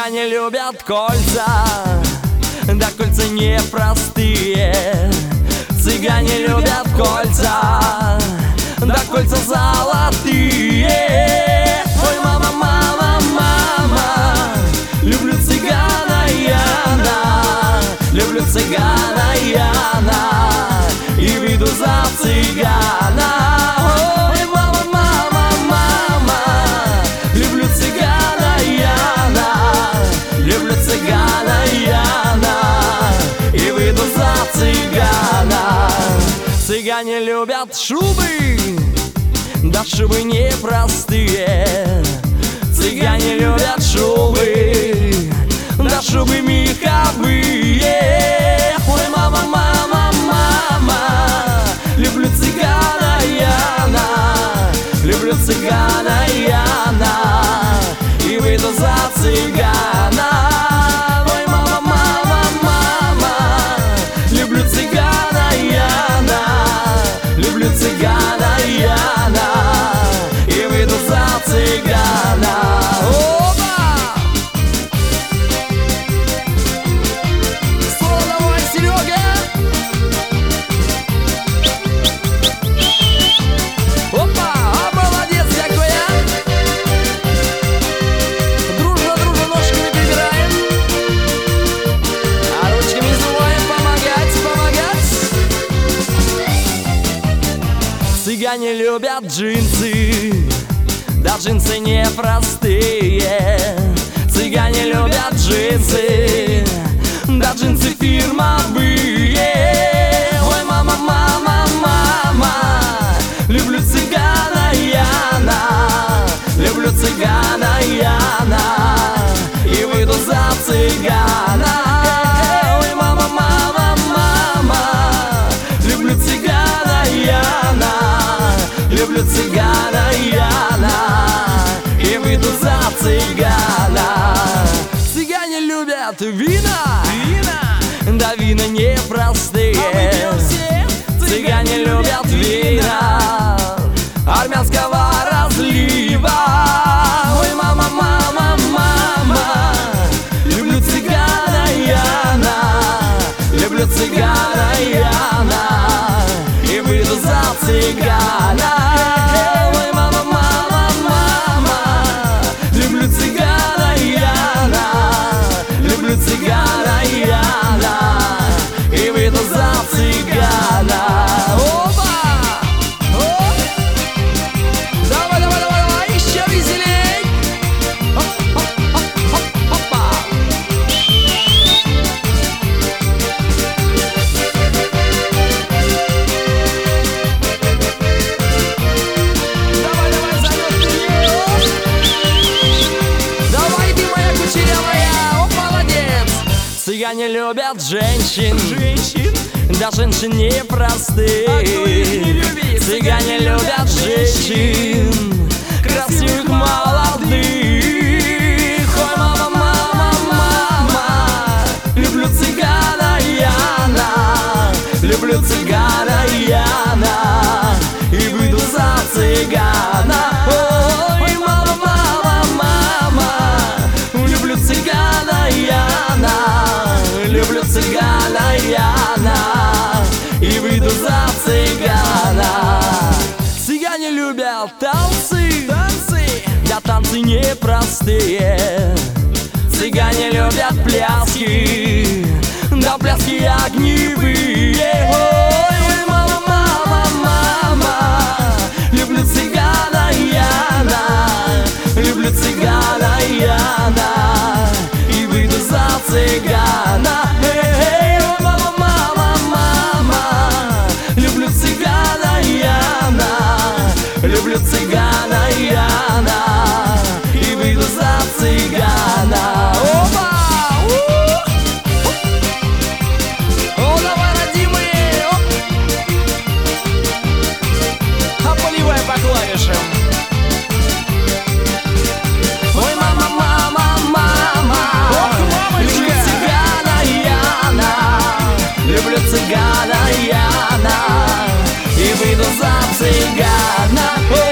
Цыгане любят кольца, да кольца непростые. Цыгане любят кольца, да кольца золотые. Ой, мама, мама, мама, люблю цыгана Яна, люблю цыгана Яна и выйду за цыгана. Ой, мама, мама, мама, люблю цыгана Яна, люблю цыгана Яна и выйду за цыгана. Цыгане любят шубы, да шубы непростые. Цыгане любят шубы, да шубы меховые. Ой, мама, мама, мама, люблю цыгана Яна, люблю цыгана Яна и выйду за цыгана. Ой, мама, мама, мама, люблю цыгана Яна, люблю цыгана Яна и выйду за цыгана. Опа! Соло давай, Серега! Опа! А молодец какой, а! Дружно, дружно ножками перебираем, а ручками не забываем помогать, помогать. Цыгане любят джинсы, да джинсы непростые. Цыгане любят джинсы, да джинсы фирмовые. Ой, мама, мама, мама, люблю цыгана Яна, люблю цыгана Яна и выйду за цыгана. Ой, мама, мама, мама, люблю цыгана Яна, люблю цыгана Яна и выйду за цыгана. Цыгане любят вина, да вина непростые. Цыгане любят вина армянского разлива. Ой, мама, мама, мама, люблю цыгана Яна, люблю цыгана Яна и выйду за цыгана. Ой, мама, мама, мама, люблю цыгана Яна, люблю цыгана Яна и выйду за цыгана. Опа! Оп! Давай, давай, давай, давай, еще веселей! Оп, оп, оп, оп, опа! Давай, давай, зовет вперед! Давай, ты моя кучерявая! Оп, молодец! Цыгане любят женщин, да женщин непростых. Цыгане любят женщин красивых, молодых. Ой, мама, мама, мама, люблю цыгана Яна, люблю цыгана Яна и выйду за цыгана. Ой, мама, мама, мама, люблю цыгана Яна, люблю цыгана Яна и выйду за цыгана. Цыгане любят танцы, да танцы непростые. Цыгане любят пляски, да пляски огневые. Ой, мама, мама, мама, люблю цыгана Яна, люблю цыгана Яна и выйду за цыгана. Эй, ой, мама, мама, мама, люблю цыгана Яна, люблю цыгана Яна и выйду за цыгана. Опа! О, давай, родимые! Оп! А поливай по клавишам. Ой, мама, мама, мама, люблю цыгана Яна, люблю цыгана Яна и выйду за цыгана.